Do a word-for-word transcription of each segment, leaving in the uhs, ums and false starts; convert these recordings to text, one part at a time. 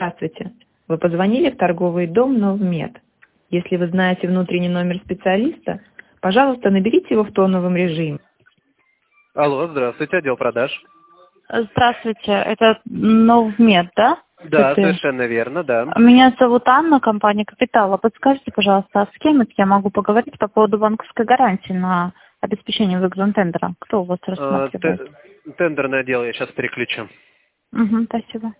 Здравствуйте. Вы позвонили в торговый дом Новмед. Если вы знаете внутренний номер специалиста, пожалуйста, наберите его в тоновом режиме. Алло, здравствуйте, отдел продаж. Здравствуйте, это Новмед, да? Да, Это... совершенно верно, да. Меня зовут Анна, компания «Капитал». А подскажите, пожалуйста, а с кем это я могу поговорить по поводу банковской гарантии на обеспечение выигранного тендера? Кто у вас А, рассматривает? т- Тендерное отдел я сейчас переключу. Угу, спасибо.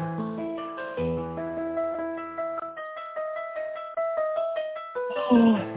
Oh.